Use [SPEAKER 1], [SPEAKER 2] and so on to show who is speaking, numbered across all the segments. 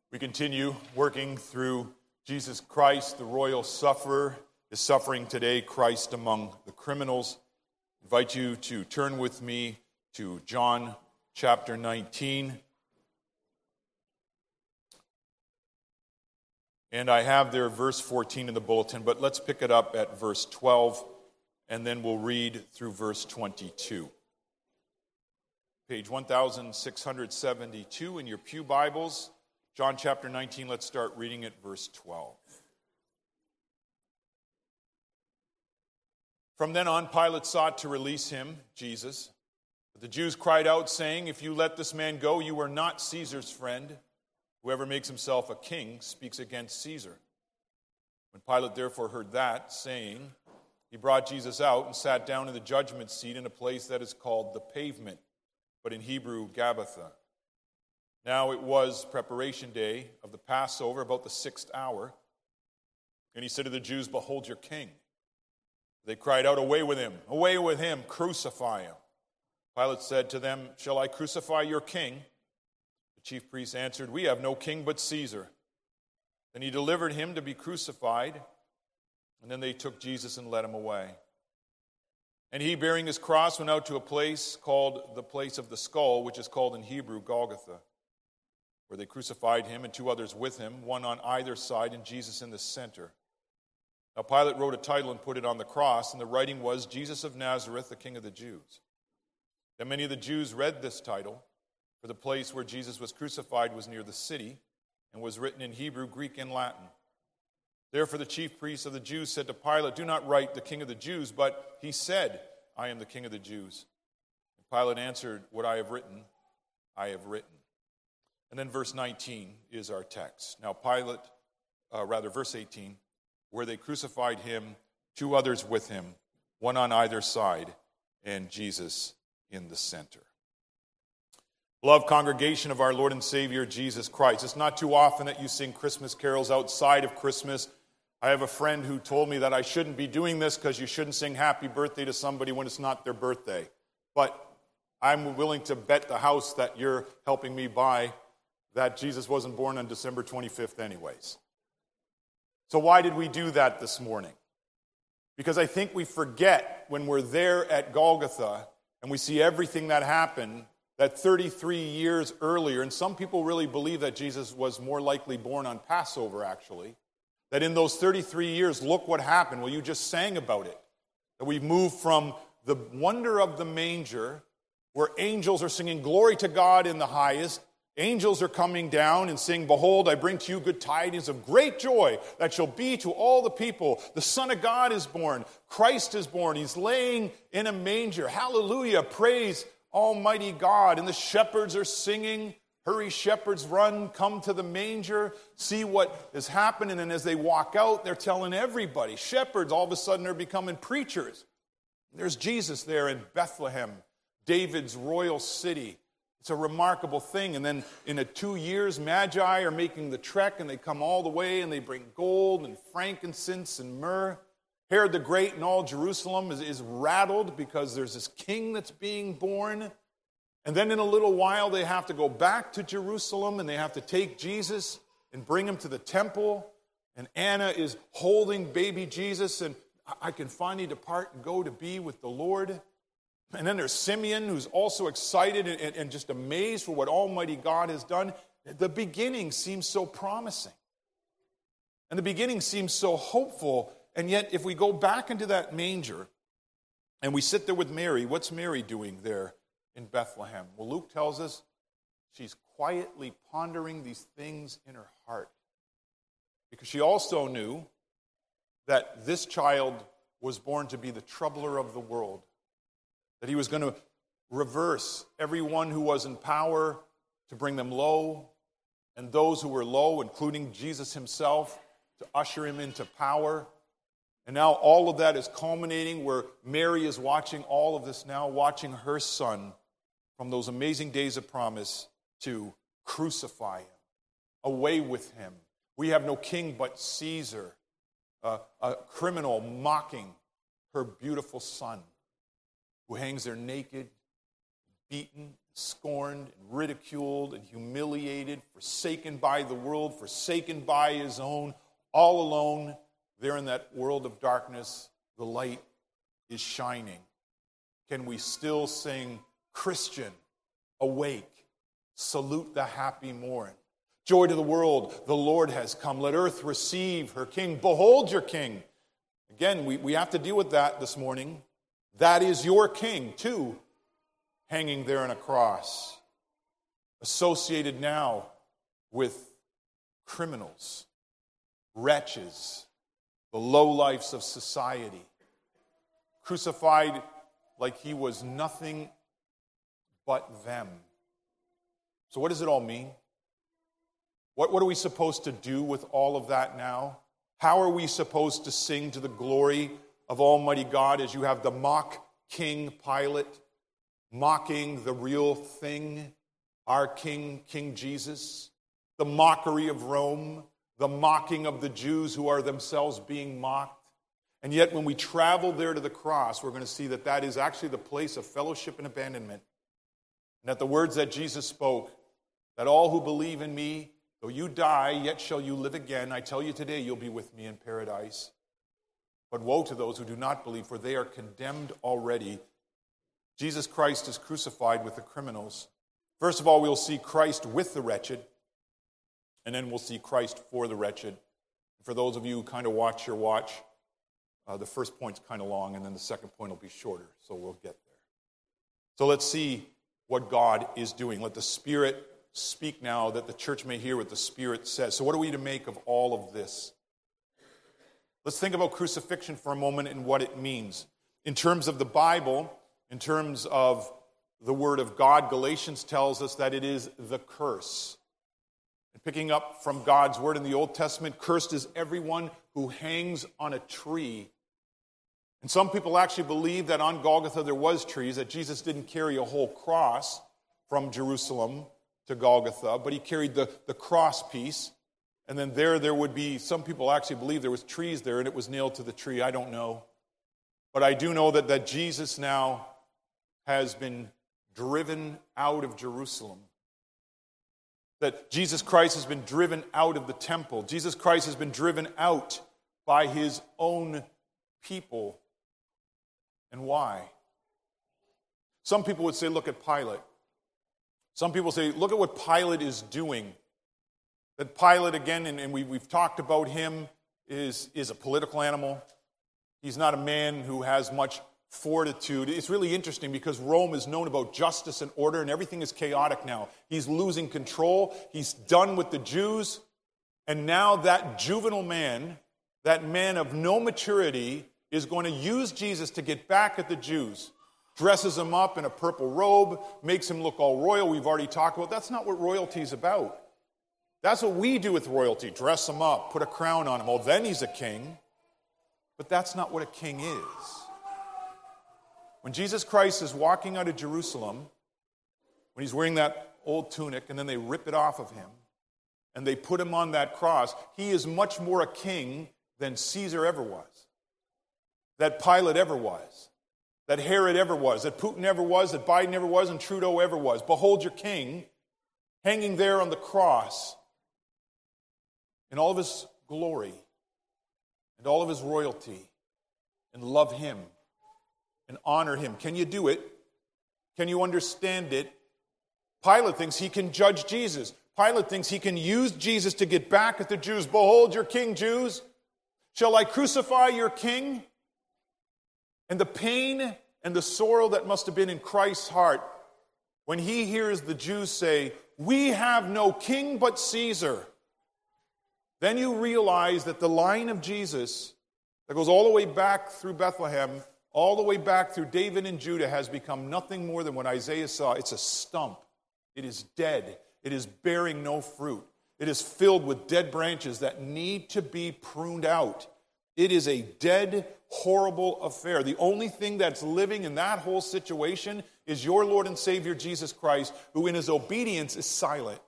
[SPEAKER 1] We continue working through Jesus Christ, the royal sufferer, is suffering today, Christ among the criminals. I invite you to turn with me to John chapter 19. And I have there verse 14 in the bulletin, but let's pick it up at verse 12, and then we'll read through verse 22. Page 1672 in your pew Bibles. John chapter 19, let's start reading at verse 12. From then on, Pilate sought to release him, Jesus. But the Jews cried out, saying, "If you let this man go, you are not Caesar's friend. Whoever makes himself a king speaks against Caesar." When Pilate therefore heard that saying, he brought Jesus out and sat down in the judgment seat in a place that is called the Pavement, but in Hebrew, Gabbatha. Now it was preparation day of the Passover, about the 6th hour. And he said to the Jews, "Behold your king." They cried out, away with him, crucify him." Pilate said to them, "Shall I crucify your king?" The chief priests answered, "We have no king but Caesar." Then he delivered him to be crucified, and then they took Jesus and led him away. And he, bearing his cross, went out to a place called the place of the skull, which is called in Hebrew Golgotha, where they crucified him and 2 others with him, one on either side and Jesus in the center. Now Pilate wrote a title and put it on the cross, and the writing was, "Jesus of Nazareth, the King of the Jews." Then many of the Jews read this title, for the place where Jesus was crucified was near the city, and was written in Hebrew, Greek, and Latin. Therefore the chief priests of the Jews said to Pilate, "Do not write the King of the Jews, but he said, 'I am the King of the Jews.'" And Pilate answered, "What I have written, I have written." And then verse 19 is our text. Now verse 18, where they crucified him, 2 others with him, one on either side, and Jesus in the center. Beloved congregation of our Lord and Savior, Jesus Christ, it's not too often that you sing Christmas carols outside of Christmas. I have a friend who told me that I shouldn't be doing this because you shouldn't sing happy birthday to somebody when it's not their birthday. But I'm willing to bet the house that you're helping me buy that Jesus wasn't born on December 25th anyways. So why did we do that this morning? Because I think we forget when we're there at Golgotha and we see everything that happened that 33 years earlier, and some people really believe that Jesus was more likely born on Passover actually, that in those 33 years, look what happened. Well, you just sang about it. That we've moved from the wonder of the manger, where angels are singing glory to God in the highest. Angels are coming down and saying, "Behold, I bring to you good tidings of great joy that shall be to all the people. The Son of God is born. Christ is born. He's laying in a manger. Hallelujah. Praise Almighty God." And the shepherds are singing, "Hurry, shepherds, run, come to the manger, see what is happening." And as they walk out, they're telling everybody. Shepherds all of a sudden are becoming preachers. There's Jesus there in Bethlehem, David's royal city. It's a remarkable thing. And then in 2 years, Magi are making the trek, and they come all the way, and they bring gold and frankincense and myrrh. Herod the Great and all Jerusalem is rattled because there's this king that's being born. And then in a little while, they have to go back to Jerusalem, and they have to take Jesus and bring him to the temple. And Anna is holding baby Jesus, and I can finally depart and go to be with the Lord. And then there's Simeon, who's also excited and just amazed for what Almighty God has done. The beginning seems so promising. And the beginning seems so hopeful. And yet, if we go back into that manger and we sit there with Mary, what's Mary doing there in Bethlehem? Well, Luke tells us she's quietly pondering these things in her heart. Because she also knew that this child was born to be the troubler of the world. That he was going to reverse everyone who was in power to bring them low, and those who were low, including Jesus himself, to usher him into power. And now all of that is culminating where Mary is watching all of this now, watching her son from those amazing days of promise to crucify him, away with him. We have no king but Caesar, a criminal mocking her beautiful son, who hangs there naked, beaten, scorned, and ridiculed, and humiliated, forsaken by the world, forsaken by his own, all alone, there in that world of darkness, the light is shining. Can we still sing, Christian, awake, salute the happy morn. Joy to the world, the Lord has come. Let earth receive her King. Behold your King. Again, we have to deal with that this morning. That is your King, too, hanging there on a cross, associated now with criminals, wretches, the lowlifes of society, crucified like he was nothing but them. So what does it all mean? What are we supposed to do with all of that now? How are we supposed to sing to the glory of Almighty God as you have the mock King Pilate mocking the real thing, our King, King Jesus, the mockery of Rome, the mocking of the Jews who are themselves being mocked? And yet when we travel there to the cross, we're going to see that that is actually the place of fellowship and abandonment. And that the words that Jesus spoke, that all who believe in me, though you die, yet shall you live again. I tell you today, you'll be with me in paradise. But woe to those who do not believe, for they are condemned already. Jesus Christ is crucified with the criminals. First of all, we'll see Christ with the wretched, and then we'll see Christ for the wretched. For those of you who kind of watch your watch, the first point's kind of long, and then the second point will be shorter, so we'll get there. So let's see what God is doing. Let the Spirit speak now, that the church may hear what the Spirit says. So what are we to make of all of this? Let's think about crucifixion for a moment and what it means. In terms of the Bible, in terms of the Word of God, Galatians tells us that it is the curse. And picking up from God's Word in the Old Testament, cursed is everyone who hangs on a tree. And some people actually believe that on Golgotha there was trees, that Jesus didn't carry a whole cross from Jerusalem to Golgotha, but he carried the cross piece. And then there would be, some people actually believe there was trees there and it was nailed to the tree. I don't know. But I do know that Jesus now has been driven out of Jerusalem. That Jesus Christ has been driven out of the temple. Jesus Christ has been driven out by his own people. And why? Some people would say, look at Pilate. Some people say, look at what Pilate is doing. That Pilate, again, and we've talked about him, is a political animal. He's not a man who has much fortitude. It's really interesting because Rome is known about justice and order, and everything is chaotic now. He's losing control. He's done with the Jews. And now that juvenile man, that man of no maturity, is going to use Jesus to get back at the Jews. Dresses him up in a purple robe, makes him look all royal. We've already talked about that's not what royalty is about. That's what we do with royalty. Dress him up, put a crown on him. Oh, then he's a king. But that's not what a king is. When Jesus Christ is walking out of Jerusalem, when he's wearing that old tunic, and then they rip it off of him, and they put him on that cross, he is much more a king than Caesar ever was, that Pilate ever was, that Herod ever was, that Putin ever was, that Biden ever was, and Trudeau ever was. Behold your king hanging there on the cross in all of his glory and all of his royalty, and love him and honor him. Can you do it? Can you understand it? Pilate thinks he can judge Jesus. Pilate thinks he can use Jesus to get back at the Jews. Behold your king, Jews. Shall I crucify your king? And the pain and the sorrow that must have been in Christ's heart when he hears the Jews say, we have no king but Caesar. Then you realize that the line of Jesus that goes all the way back through Bethlehem, all the way back through David and Judah, has become nothing more than what Isaiah saw. It's a stump. It is dead. It is bearing no fruit. It is filled with dead branches that need to be pruned out. It is a dead, horrible affair. The only thing that's living in that whole situation is your Lord and Savior Jesus Christ, who in his obedience is silent.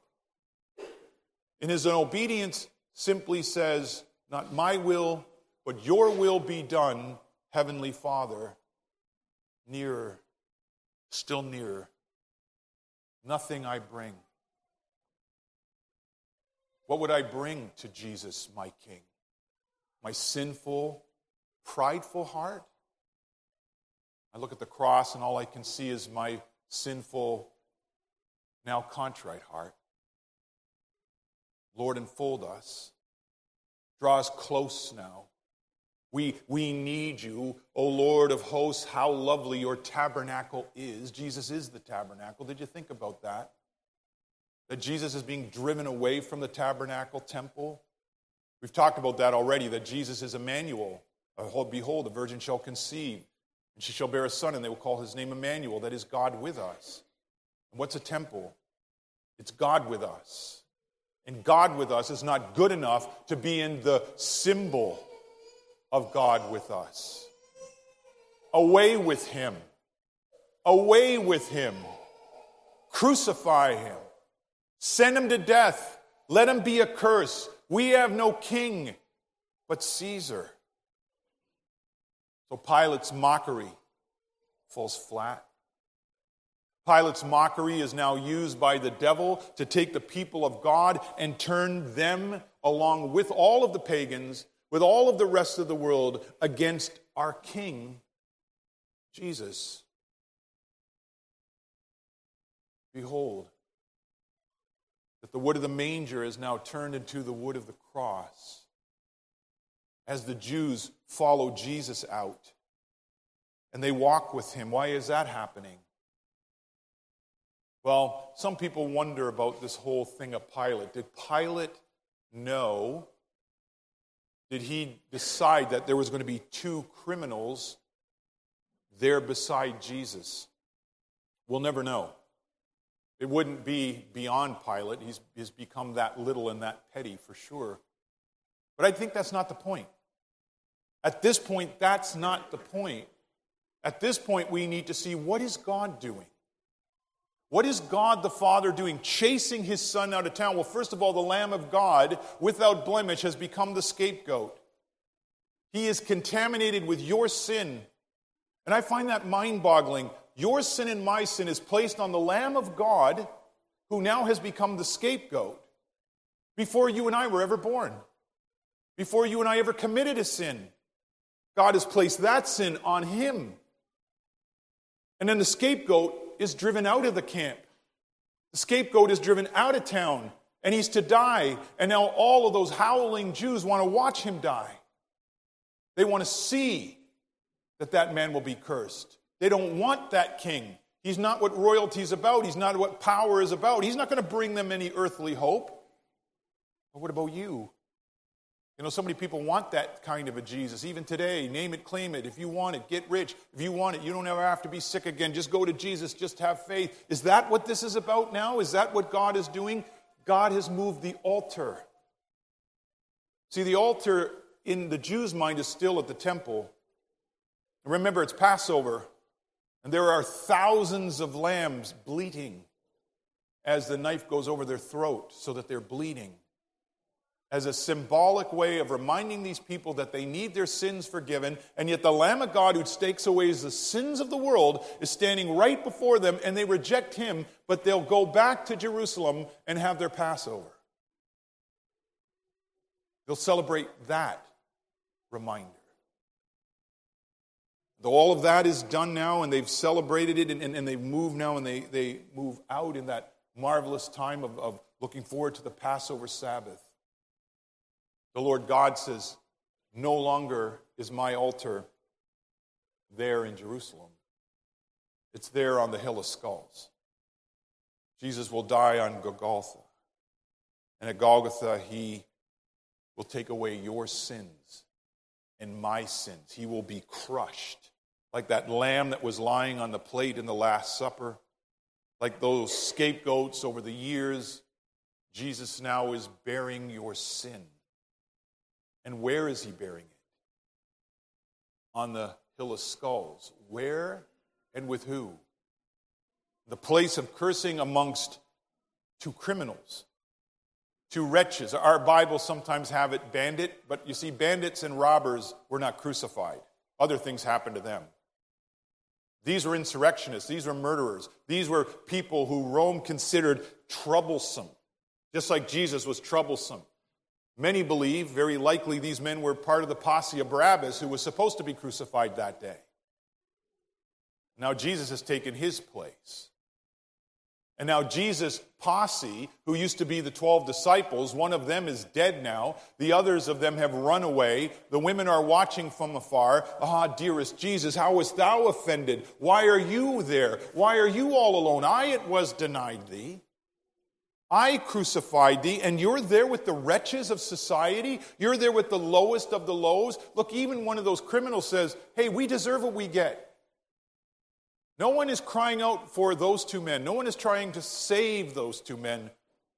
[SPEAKER 1] In his obedience simply says, not my will, but your will be done, Heavenly Father. Nearer, still nearer. Nothing I bring. What would I bring to Jesus, my King? My sinful, prideful heart? I look at the cross and all I can see is my sinful, now contrite heart. Lord, enfold us. Draw us close now. We need you, O Lord of hosts. How lovely your tabernacle is. Jesus is the tabernacle. Did you think about that? That Jesus is being driven away from the tabernacle temple? We've talked about that already, that Jesus is Emmanuel. Behold, the virgin shall conceive, and she shall bear a son, and they will call his name Emmanuel. That is God with us. And what's a temple? It's God with us. And God with us is not good enough to be in the symbol of God with us. Away with him. Away with him. Crucify him. Send him to death. Let him be a curse. We have no king but Caesar. So Pilate's mockery falls flat. Pilate's mockery is now used by the devil to take the people of God and turn them, along with all of the pagans, with all of the rest of the world, against our King, Jesus. Behold, that the wood of the manger is now turned into the wood of the cross, as the Jews follow Jesus out, and they walk with him. Why is that happening? Well, some people wonder about this whole thing of Pilate. Did Pilate know? Did he decide that there was going to be two criminals there beside Jesus? We'll never know. It wouldn't be beyond Pilate. He's become that little and that petty for sure. But I think that's not the point. At this point, that's not the point. At this point, we need to see, what is God doing? What is God the Father doing? Chasing his Son out of town. Well, first of all, the Lamb of God, without blemish, has become the scapegoat. He is contaminated with your sin. And I find that mind-boggling. Your sin and my sin is placed on the Lamb of God, who now has become the scapegoat, before you and I were ever born, before you and I ever committed a sin. God has placed that sin on him. And then the scapegoat is driven out of the camp. The scapegoat is driven out of town, and he's to die. And now all of those howling Jews want to watch him die. They want to see that man will be cursed. They don't want that king. He's not what royalty is about. He's not what power is about. He's not going to bring them any earthly hope. But what about you? You know, so many people want that kind of a Jesus. Even today, name it, claim it. If you want it, get rich. If you want it, you don't ever have to be sick again. Just go to Jesus. Just have faith. Is that what this is about now? Is that what God is doing? God has moved the altar. See, the altar in the Jews' mind is still at the temple. Remember, it's Passover. And there are thousands of lambs bleating as the knife goes over their throat so that they're bleeding, as a symbolic way of reminding these people that they need their sins forgiven, and yet the Lamb of God who takes away the sins of the world is standing right before them, and they reject him, but they'll go back to Jerusalem and have their Passover. They'll celebrate that reminder. Though all of that is done now, and they've celebrated it, and they've moved now, and they move out in that marvelous time of looking forward to the Passover Sabbath. The Lord God says, no longer is my altar there in Jerusalem. It's there on the Hill of Skulls. Jesus will die on Golgotha. And at Golgotha, he will take away your sins and my sins. He will be crushed. Like that lamb that was lying on the plate in the Last Supper. Like those scapegoats over the years, Jesus now is bearing your sin. And where is he bearing it? On the Hill of Skulls. Where and with who? The place of cursing amongst two criminals, two wretches. Our Bibles sometimes have it bandit, but you see, bandits and robbers were not crucified. Other things happened to them. These were insurrectionists. These were murderers. These were people who Rome considered troublesome, just like Jesus was troublesome. Many believe, very likely, these men were part of the posse of Barabbas, who was supposed to be crucified that day. Now Jesus has taken his place. And now Jesus' posse, who used to be the 12 disciples, one of them is dead now. The others of them have run away. The women are watching from afar. Ah, dearest Jesus, how wast thou offended? Why are you there? Why are you all alone? I it was denied thee. I crucified thee, and you're there with the wretches of society? You're there with the lowest of the lows? Look, even one of those criminals says, hey, we deserve what we get. No one is crying out for those two men. No one is trying to save those two men.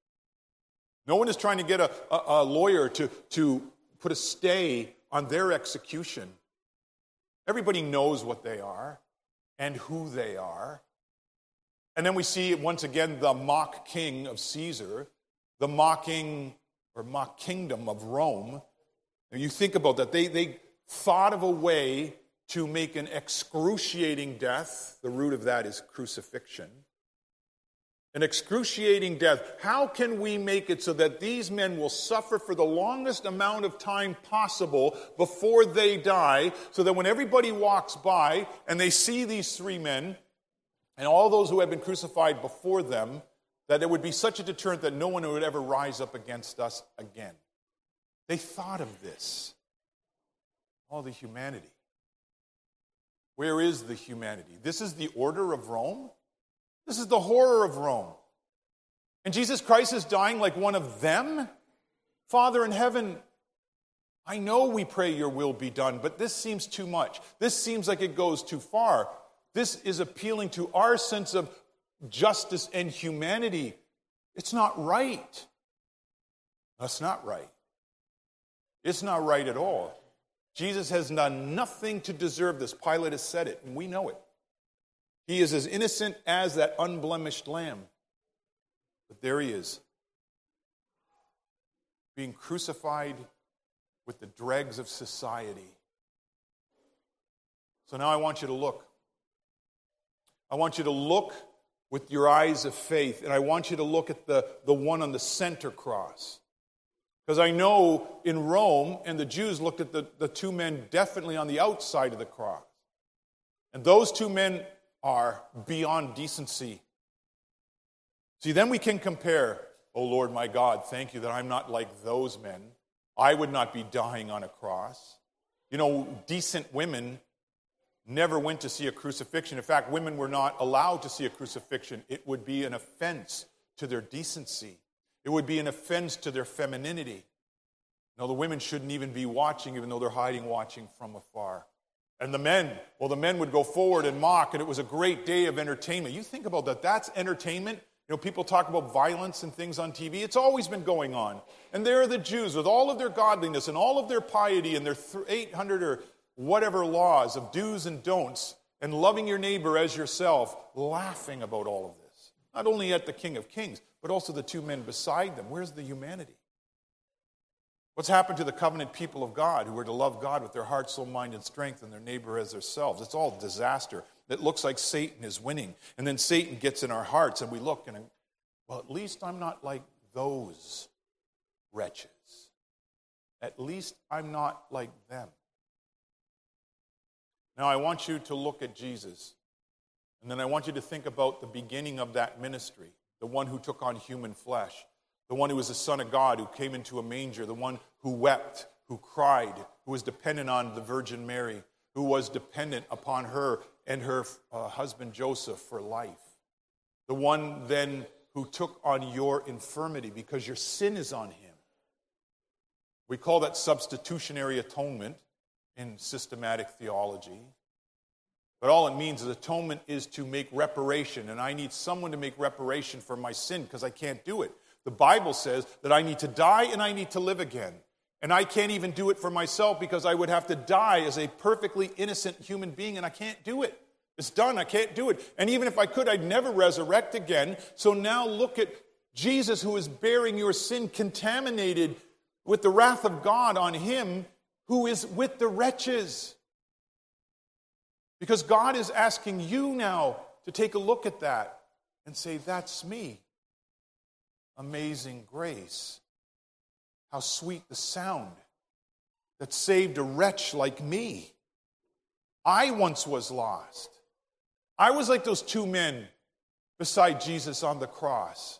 [SPEAKER 1] No one is trying to get a lawyer to put a stay on their execution. Everybody knows what they are and who they are. And then we see once again the mock king of Caesar, the mocking or mock kingdom of Rome. And you think about that. They thought of a way to make an excruciating death. The root of that is crucifixion. An excruciating death. How can we make it so that these men will suffer for the longest amount of time possible before they die, so that when everybody walks by and they see these three men and all those who have been crucified before them, that it would be such a deterrent that no one would ever rise up against us again? They thought of this. All the humanity. Where is the humanity? This is the order of Rome? This is the horror of Rome. And Jesus Christ is dying like one of them? Father in heaven, I know we pray your will be done, but this seems too much. This seems like it goes too far. This is appealing to our sense of justice and humanity. It's not right. That's not right. It's not right at all. Jesus has done nothing to deserve this. Pilate has said it, and we know it. He is as innocent as that unblemished lamb. But there he is, being crucified with the dregs of society. So now I want you to look. I want you to look with your eyes of faith, and I want you to look at the one on the center cross. Because I know in Rome, and the Jews looked at the two men definitely on the outside of the cross. And those two men are beyond decency. See, then we can compare, oh Lord my God, thank you that I'm not like those men. I would not be dying on a cross. You know, decent women never went to see a crucifixion. In fact, women were not allowed to see a crucifixion. It would be an offense to their decency. It would be an offense to their femininity. No, the women shouldn't even be watching, even though they're hiding, watching from afar. And the men would go forward and mock, and it was a great day of entertainment. You think about that. That's entertainment. You know, people talk about violence and things on TV. It's always been going on. And there are the Jews with all of their godliness and all of their piety and their 800 or whatever laws of do's and don'ts and loving your neighbor as yourself, laughing about all of this. Not only at the King of Kings, but also the two men beside them. Where's the humanity? What's happened to the covenant people of God who are to love God with their heart, soul, mind, and strength and their neighbor as themselves? It's all disaster. It looks like Satan is winning. And then Satan gets in our hearts and we look and, well, at least I'm not like those wretches. At least I'm not like them. Now I want you to look at Jesus. And then I want you to think about the beginning of that ministry. The one who took on human flesh, the one who was the Son of God, who came into a manger, the one who wept, who cried, who was dependent on the Virgin Mary, who was dependent upon her and her husband Joseph for life. The one then who took on your infirmity because your sin is on him. We call that substitutionary atonement in systematic theology. But all it means is atonement is to make reparation, and I need someone to make reparation for my sin because I can't do it. The Bible says that I need to die and I need to live again. And I can't even do it for myself because I would have to die as a perfectly innocent human being, and I can't do it. It's done. I can't do it. And even if I could, I'd never resurrect again. So now look at Jesus, who is bearing your sin, contaminated with the wrath of God on him, who is with the wretches. Because God is asking you now to take a look at that and say, that's me. Amazing grace. How sweet the sound that saved a wretch like me. I once was lost. I was like those two men beside Jesus on the cross.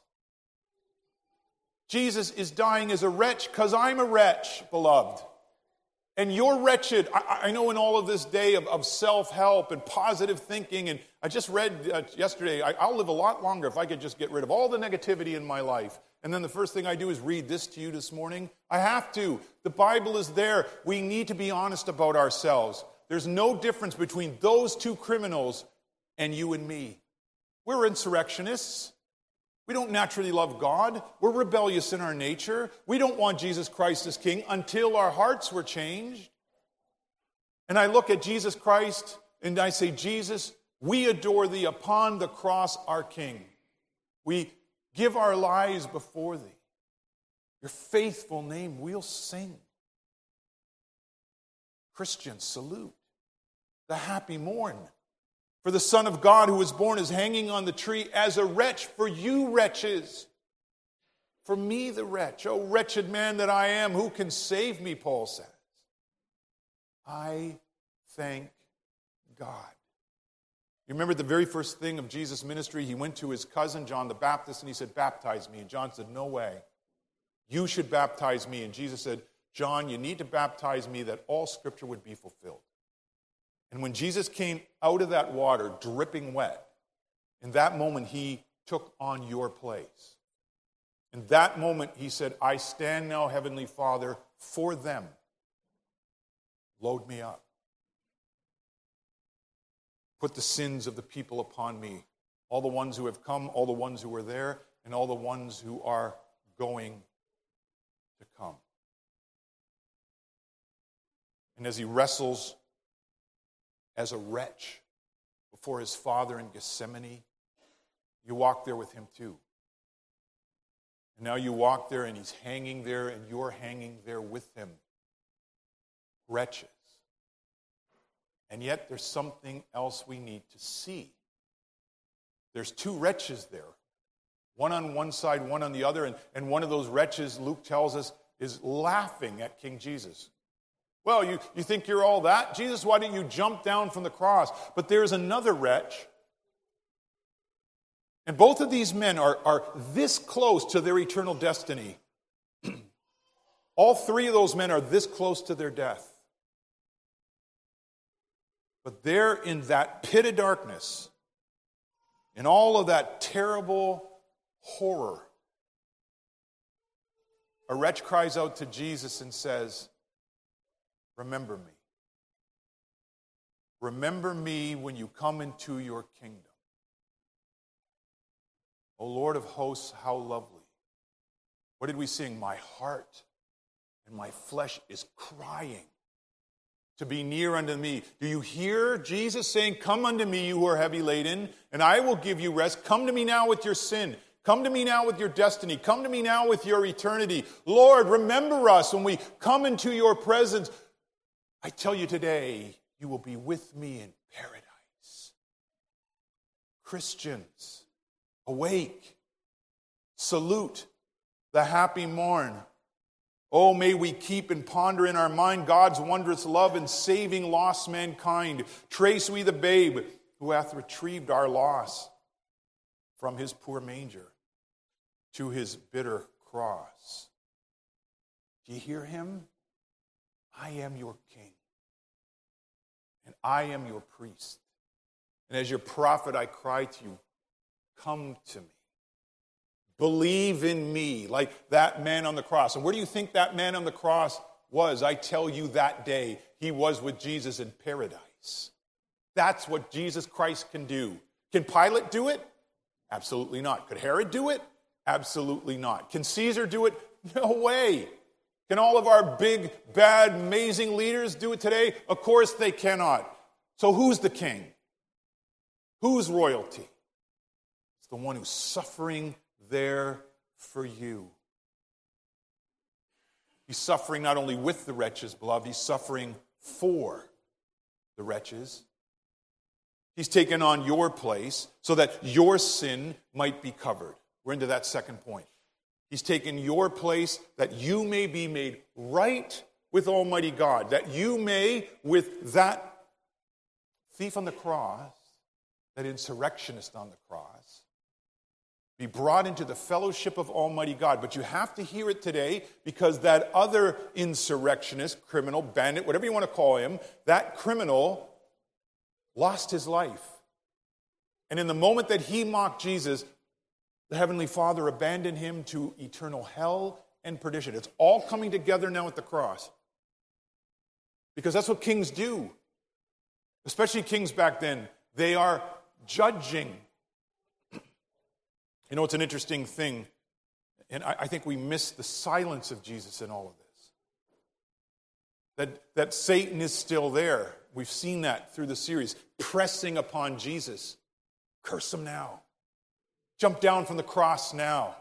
[SPEAKER 1] Jesus is dying as a wretch because I'm a wretch, beloved. And you're wretched. I know in all of this day of self-help and positive thinking, and I just read yesterday, I'll live a lot longer if I could just get rid of all the negativity in my life. And then the first thing I do is read this to you this morning. I have to. The Bible is there. We need to be honest about ourselves. There's no difference between those two criminals and you and me. We're insurrectionists. We don't naturally love God. We're rebellious in our nature. We don't want Jesus Christ as King until our hearts were changed. And I look at Jesus Christ and I say, Jesus, we adore thee upon the cross, our King. We give our lives before thee. Your faithful name we'll sing. Christians, salute the happy morn. For the Son of God who was born is hanging on the tree as a wretch for you wretches. For me the wretch. Oh, wretched man that I am, who can save me, Paul says. I thank God. You remember the very first thing of Jesus' ministry? He went to his cousin, John the Baptist, and he said, baptize me. And John said, no way. You should baptize me. And Jesus said, John, you need to baptize me that all Scripture would be fulfilled. And when Jesus came out of that water, dripping wet, in that moment he took on your place. In that moment he said, I stand now, Heavenly Father, for them. Load me up. Put the sins of the people upon me. All the ones who have come, all the ones who were there, and all the ones who are going to come. And as he wrestles as a wretch before his Father in Gethsemane, you walk there with him too. And now you walk there and he's hanging there and you're hanging there with him. Wretches. And yet there's something else we need to see. There's two wretches there. One on one side, one on the other. And one of those wretches, Luke tells us, is laughing at King Jesus. Well, you think you're all that? Jesus, why didn't you jump down from the cross? But there's another wretch. And both of these men are this close to their eternal destiny. All three of those men are this close to their death. But they're in that pit of darkness, in all of that terrible horror. A wretch cries out to Jesus and says, remember me. Remember me when you come into your kingdom. O Lord of hosts, how lovely. What did we sing? My heart and my flesh is crying to be near unto me. Do you hear Jesus saying, come unto me, you who are heavy laden, and I will give you rest. Come to me now with your sin. Come to me now with your destiny. Come to me now with your eternity. Lord, remember us when we come into your presence. I tell you today, you will be with me in paradise. Christians, awake. Salute the happy morn. Oh, may we keep and ponder in our mind God's wondrous love in saving lost mankind. Trace we the babe who hath retrieved our loss from his poor manger to his bitter cross. Do you hear him? I am your king, and I am your priest. And as your prophet, I cry to you, come to me. Believe in me, like that man on the cross. And where do you think that man on the cross was? I tell you that day, he was with Jesus in paradise. That's what Jesus Christ can do. Can Pilate do it? Absolutely not. Could Herod do it? Absolutely not. Can Caesar do it? No way. Can all of our big, bad, amazing leaders do it today? Of course they cannot. So who's the king? Who's royalty? It's the one who's suffering there for you. He's suffering not only with the wretches, beloved, he's suffering for the wretches. He's taken on your place so that your sin might be covered. We're into that second point. He's taken your place that you may be made right with Almighty God, that you may, with that thief on the cross, that insurrectionist on the cross, be brought into the fellowship of Almighty God. But you have to hear it today because that other insurrectionist, criminal, bandit, whatever you want to call him, that criminal lost his life. And in the moment that he mocked Jesus, the Heavenly Father abandoned him to eternal hell and perdition. It's all coming together now at the cross. Because that's what kings do. Especially kings back then. They are judging. You know, it's an interesting thing. And I think we miss the silence of Jesus in all of this. That Satan is still there. We've seen that through the series. Pressing upon Jesus. Curse him now. Jump down from the cross now.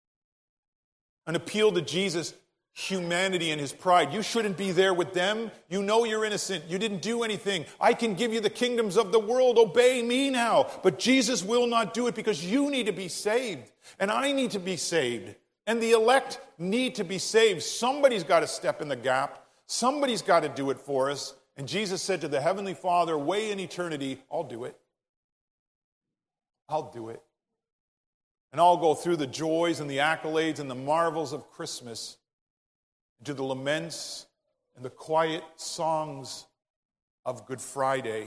[SPEAKER 1] An appeal to Jesus' humanity and his pride. You shouldn't be there with them. You know you're innocent. You didn't do anything. I can give you the kingdoms of the world. Obey me now. But Jesus will not do it because you need to be saved. And I need to be saved. And the elect need to be saved. Somebody's got to step in the gap. Somebody's got to do it for us. And Jesus said to the Heavenly Father, way in eternity, I'll do it. I'll do it. And I'll go through the joys and the accolades and the marvels of Christmas, to the laments and the quiet songs of Good Friday,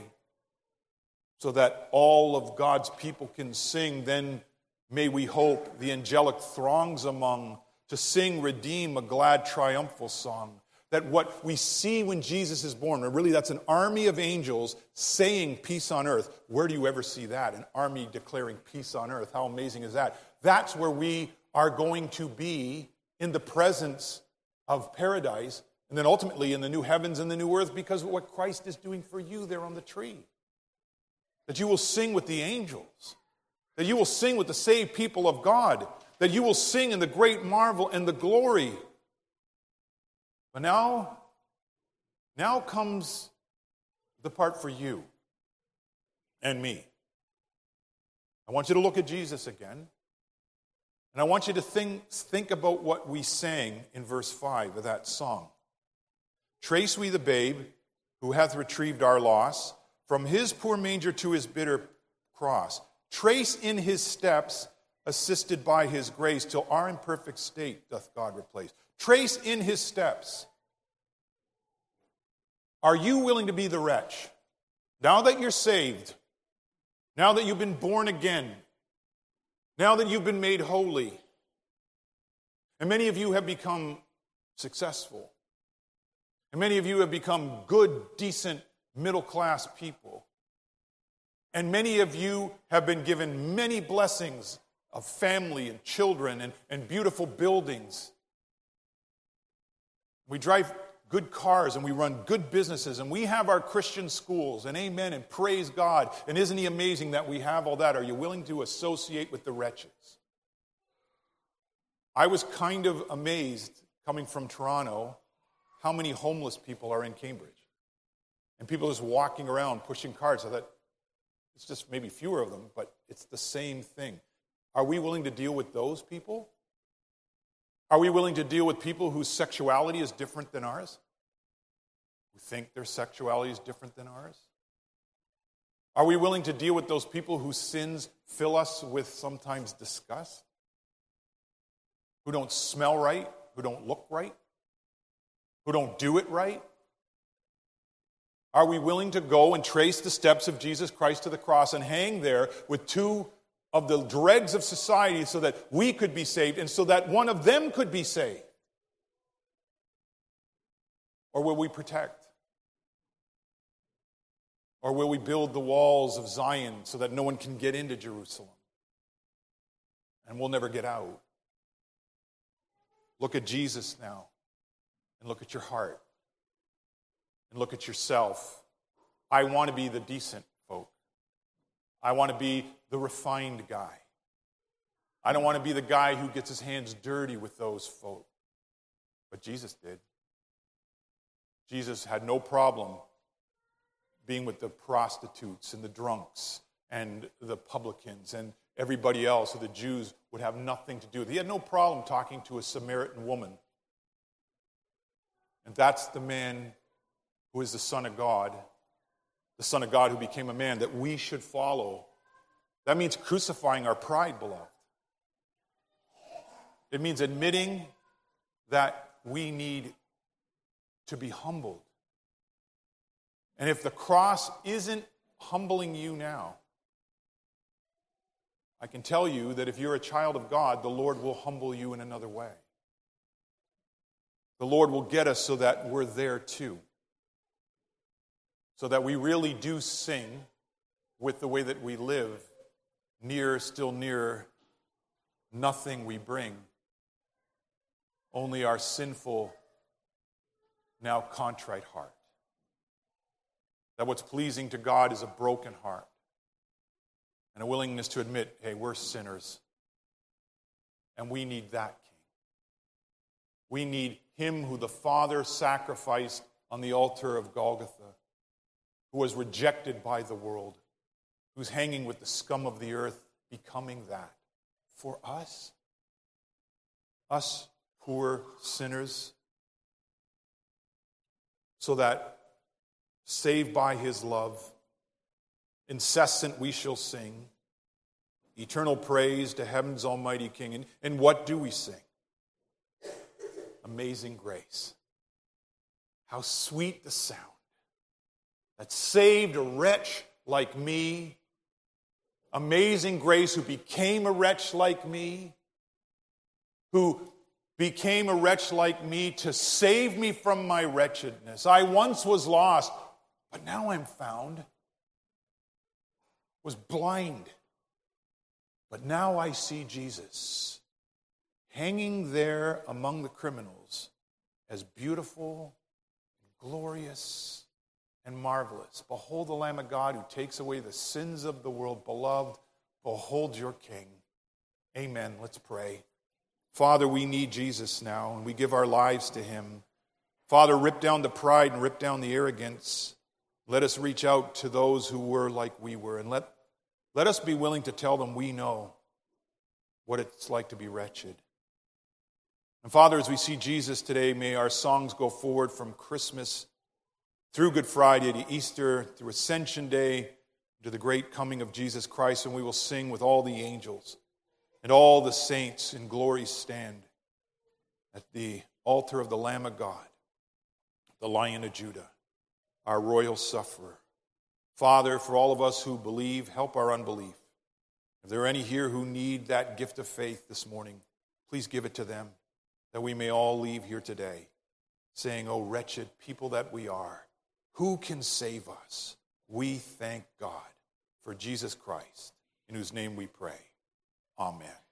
[SPEAKER 1] so that all of God's people can sing. Then may we hope the angelic throngs among to sing, redeem, a glad triumphal song. That what we see when Jesus is born, and really that's an army of angels saying peace on earth. Where do you ever see that? An army declaring peace on earth. How amazing is that? That's where we are going to be in the presence of paradise, and then ultimately in the new heavens and the new earth because of what Christ is doing for you there on the tree. That you will sing with the angels. That you will sing with the saved people of God. That you will sing in the great marvel and the glory. But now comes the part for you and me. I want you to look at Jesus again. And I want you to think about what we sang in verse 5 of that song. Trace we the babe who hath retrieved our loss from his poor manger to his bitter cross. Trace in his steps, assisted by his grace, till our imperfect state doth God replace. Trace in his steps. Are you willing to be the wretch? Now that you're saved, now that you've been born again, now that you've been made holy, and many of you have become successful, and many of you have become good, decent, middle-class people, and many of you have been given many blessings of family and children and beautiful buildings. We drive good cars and we run good businesses and we have our Christian schools, and amen and praise God. And isn't he amazing that we have all that? Are you willing to associate with the wretches? I was kind of amazed coming from Toronto how many homeless people are in Cambridge. And people just walking around pushing carts. I thought, it's just maybe fewer of them, but it's the same thing. Are we willing to deal with those people? Are we willing to deal with people whose sexuality is different than ours? Who think their sexuality is different than ours? Are we willing to deal with those people whose sins fill us with sometimes disgust? Who don't smell right? Who don't look right? Who don't do it right? Are we willing to go and trace the steps of Jesus Christ to the cross and hang there with two of the dregs of society so that we could be saved and so that one of them could be saved? Or will we protect? Or will we build the walls of Zion so that no one can get into Jerusalem? And we'll never get out. Look at Jesus now. And look at your heart. And look at yourself. I want to be the decent folk. I want to be the refined guy. I don't want to be the guy who gets his hands dirty with those folk. But Jesus did. Jesus had no problem being with the prostitutes and the drunks and the publicans and everybody else who the Jews would have nothing to do with. He had no problem talking to a Samaritan woman. And that's the man who is the Son of God who became a man, that we should follow. That means crucifying our pride, beloved. It means admitting that we need to be humbled. And if the cross isn't humbling you now, I can tell you that if you're a child of God, the Lord will humble you in another way. The Lord will get us so that we're there too. So that we really do sing with the way that we live, near, still nearer, nothing we bring, only our sinful, now contrite heart. That what's pleasing to God is a broken heart and a willingness to admit, hey, we're sinners. And we need that King. We need him who the Father sacrificed on the altar of Golgotha, who was rejected by the world, who's hanging with the scum of the earth, becoming that for us poor sinners, so that saved by his love, incessant we shall sing eternal praise to heaven's almighty King. And what do we sing? Amazing grace. How sweet the sound that saved a wretch like me. Amazing grace, who became a wretch like me, who became a wretch like me to save me from my wretchedness. I once was lost, but now I'm found. Was blind, but now I see Jesus hanging there among the criminals as beautiful, glorious, and marvelous. Behold the Lamb of God who takes away the sins of the world. Beloved, behold your King. Amen. Let's pray. Father, we need Jesus now, and we give our lives to him. Father, rip down the pride and rip down the arrogance. Let us reach out to those who were like we were, and let us be willing to tell them we know what it's like to be wretched. And Father, as we see Jesus today, may our songs go forward from Christmas through Good Friday to Easter, through Ascension Day, to the great coming of Jesus Christ, and we will sing with all the angels and all the saints in glory stand at the altar of the Lamb of God, the Lion of Judah, our royal sufferer. Father, for all of us who believe, help our unbelief. If there are any here who need that gift of faith this morning, please give it to them, that we may all leave here today saying, oh, wretched people that we are, who can save us? We thank God for Jesus Christ, in whose name we pray. Amen.